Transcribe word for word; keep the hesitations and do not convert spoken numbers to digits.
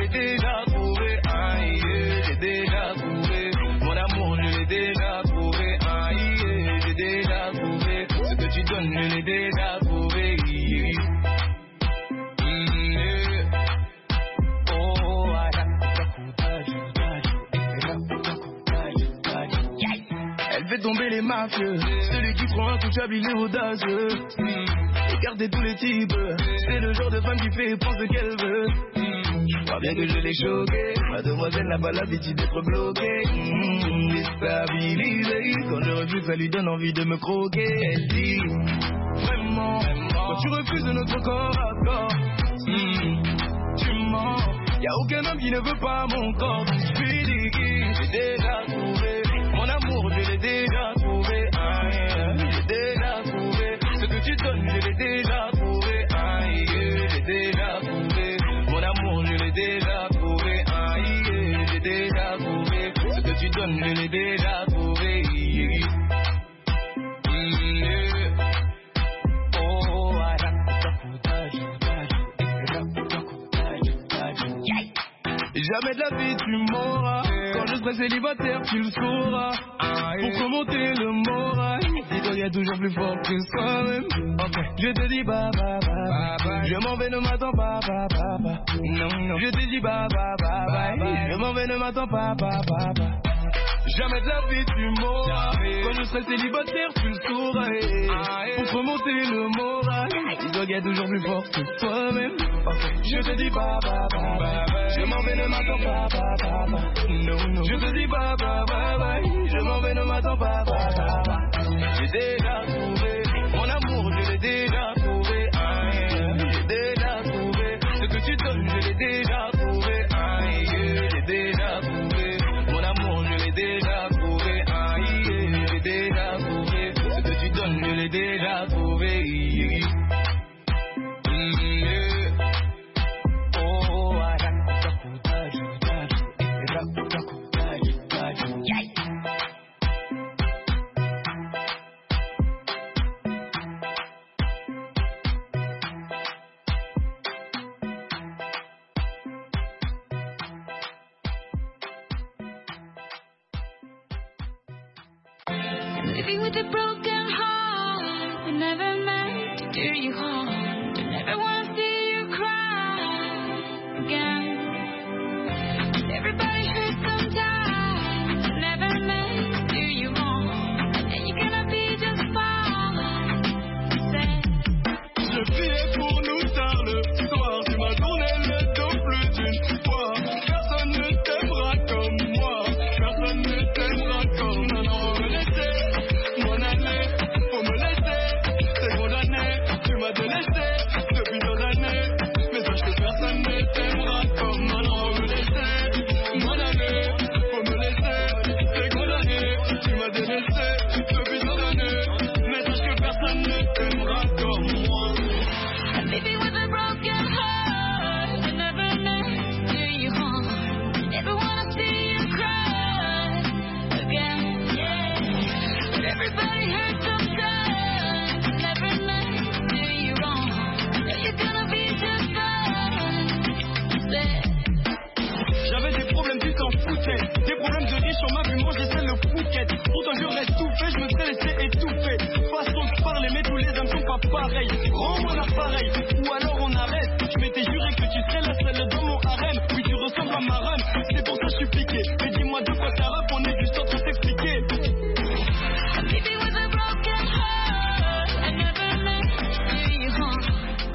l'ai déjà trouvé. Aïe, j'ai déjà trouvé. Mon amour, je l'ai déjà trouvé. Aïe, j'ai déjà trouvé. Ce que tu donnes, je l'ai déjà trouvé. Elle fait tomber les mafieux, celui qui prend un touchable, il est audacieux. Écartez tous les types, c'est le genre de femme qui fait et pense ce qu'elle veut. Je crois bien que je l'ai choquée, mademoiselle n'a pas l'habitude d'être bloquée. Mmh, déstabilisée, quand je refuse ça lui donne envie de me croquer. Elle dit, vraiment, quand tu refuses notre corps à corps, mmh, tu mens. Y'a aucun homme qui ne veut pas mon corps. Je suis déguisé, j'ai déjà trouvé. Mon amour, je l'ai déjà trouvé. Aïe, j'ai déjà trouvé. Ce que tu donnes, je l'ai déjà trouvé. Aïe, j'ai déjà trouvé. Mon amour, je l'ai déjà trouvé. Aïe, j'ai déjà trouvé. Ce que tu donnes, je l'ai déjà trouvé. Jamais de la vie tu m'auras. Quand je serai célibataire tu le sauras. Pour remonter le moral, dis-toi y'a toujours plus fort que soi-même. Okay. Je te dis bye bye bye bye. Je m'en vais, ne m'attends pas bye bye bye. Non non. Je te dis bye bye bye bye. Je m'en vais, ne m'attends pas bye bye bye. Jamais de la vie tu m'auras. Quand je serai célibataire tu le sauras. Pour remonter le moral, dis-toi y'a toujours plus fort que toi-même. Okay. Je te dis bye bye bye bye. Je m'en vais, ne m'attends pas bye bye bye. Non non. Je te dis bye bye bye bye. Je m'en vais, ne m'attends pas bye bye bye. J'ai déjà trouvé mon amour, je l'ai déjà trouvé. Aïe, j'ai déjà trouvé. Ce que tu donnes, je l'ai déjà trouvé. Aïe, j'ai déjà trouvé. Mon amour, je l'ai déjà trouvé. Aïe, j'ai déjà trouvé. Ce que tu donnes, je l'ai déjà trouvé. Living with a broken heart, I never meant to do you harm. Don't ever wanna feel